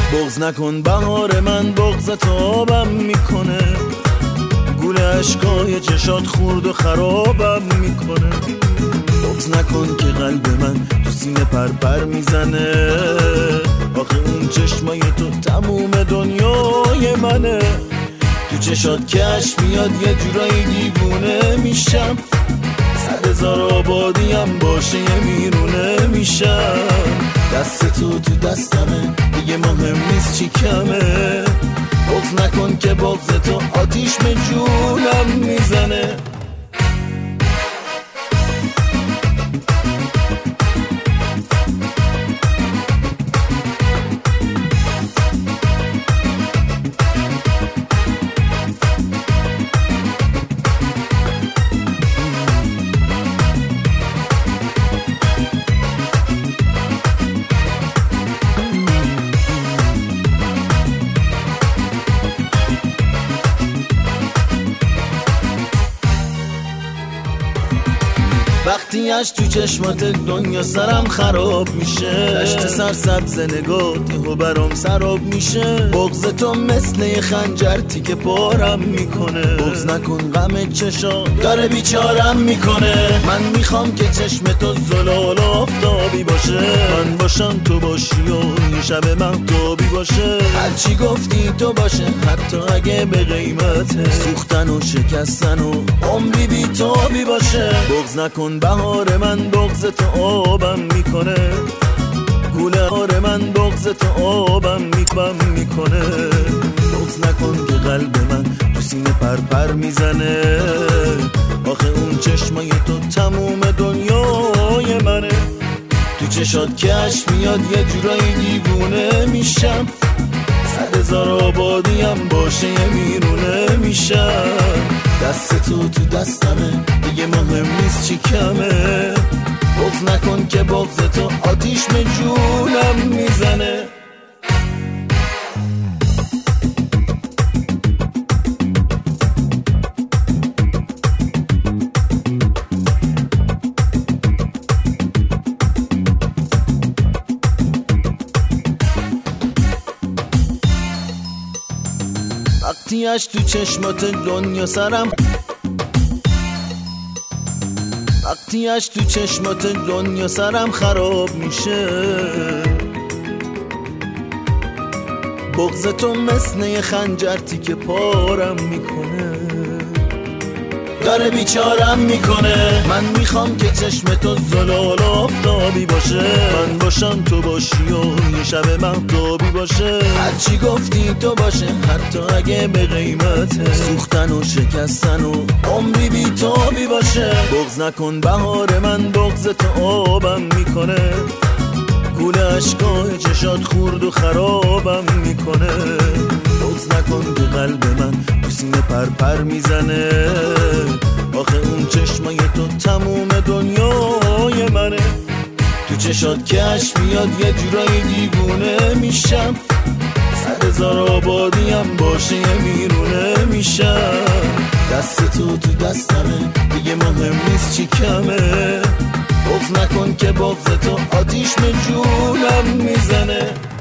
بغض نکن بهار من، بغض تو آبم میکنه، گول عشقای چشات خورد و خرابم میکنه. بغض نکن که قلب من تو سینه پرپر میزنه، آخه اون چشمای تو تموم دنیای منه. تو چشات کش میاد یه جورایی دیوونه میشم، 100,000 آبادیم باشه یه میرونه میشم. دست تو دستمه دیگه مهم نیست چی کمه، بغض نکن که بغض تو آتیش به جونم میزنه. وقتی اش تو چشمات دنیا سرم خراب میشه، دشت سرسبز نگات یهو برام سراب میشه. بغض تو مثل یه خنجر تیکه پارم میکنه، بغض نکن غم چشا داره بیچارم میکنه. من میخوام که چشم تو زلال آفتابی باشه، من باشم تو باشی و یه شب مهتابی باشه. هرچی گفتی تو باشه حتی اگه به قیمت سوختن و شکستن و عمری بی‌تابی باشه. بغض نکن بهار من، بغض تو آبم میکنه، گوله هار من بغض تو آبم میکنه. بغض نکن که قلب من تو سینه پرپر میزنه، آخه اون چشمای تو تموم دنیای منه. تو چشات کش میاد یه جورایی دیوونه میشم، 100,000 آبادیم باشه یه میرونه میشم. دست تو دستمه دیگه مهم نیست چی کمه، بغض نکن که بغض تو آتیش به جونم میزنه. وقتی اش تو چشمات دنیا سرم، وقتی اش تو چشمات دنیا سرم خراب میشه. بغض تو مثل یه خنجر تیکه پارم میکنه، داره بیچارم میکنه. من میخوام که چشم تو زلال آفتابی باشه، من باشم تو باشی و یه شب مهتابی باشه. هرچی گفتی تو باشه حتی اگه به قیمت سوختن و شکستن و عمری بی‌تابی باشه. بغض نکن بهار من، بغض تو آبم میکنه، گول عشقای چشات خورد و خرابم میکنه. بغض نکن که قلب من تو سینه پرپر میزنه، آخه اون چشمای تو تموم دنیای منه. تو چشات کش میاد یه جورایی دیوونه میشم، 100,000 آبادیم باشه یه میرونه میشم. دست تو دستمه دیگه مهم نیست چی کمه، بغض نکن که بغض تو آتیش به جونم میزنه.